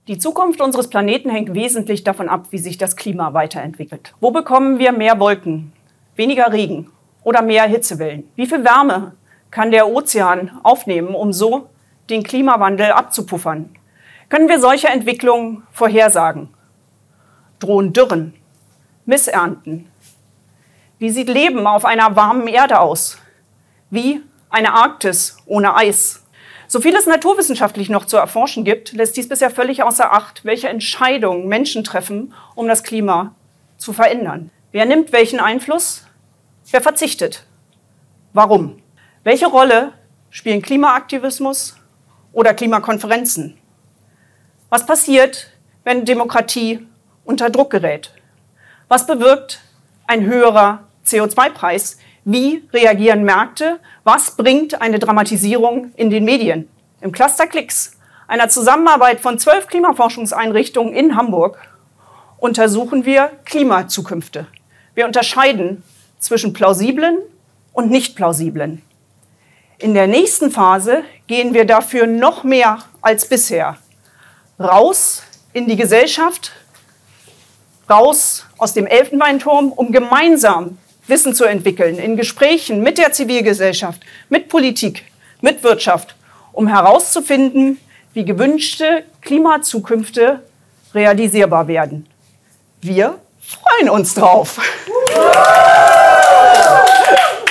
Die Zukunft unseres Planeten hängt wesentlich davon ab, wie sich das Klima weiterentwickelt. Wo bekommen wir mehr Wolken, weniger Regen oder mehr Hitzewellen? Wie viel Wärme kann der Ozean aufnehmen, um so den Klimawandel abzupuffern? Können wir solche Entwicklungen vorhersagen? Drohen Dürren, Missernten? Wie sieht Leben auf einer warmen Erde aus? Wie eine Arktis ohne Eis? So viel es naturwissenschaftlich noch zu erforschen gibt, lässt dies bisher völlig außer Acht, welche Entscheidungen Menschen treffen, um das Klima zu verändern. Wer nimmt welchen Einfluss? Wer verzichtet? Warum? Welche Rolle spielen Klimaaktivismus oder Klimakonferenzen? Was passiert, wenn Demokratie unter Druck gerät? Was bewirkt ein höherer CO2-Preis? Wie reagieren Märkte? Was bringt eine Dramatisierung in den Medien? Im Cluster Klicks, einer Zusammenarbeit von 12 Klimaforschungseinrichtungen in Hamburg, untersuchen wir Klimazukünfte. Wir unterscheiden zwischen plausiblen und nicht plausiblen. In der nächsten Phase gehen wir dafür noch mehr als bisher raus in die Gesellschaft, raus aus dem Elfenbeinturm, um gemeinsam Wissen zu entwickeln, in Gesprächen mit der Zivilgesellschaft, mit Politik, mit Wirtschaft, um herauszufinden, wie gewünschte Klimazukünfte realisierbar werden. Wir freuen uns drauf.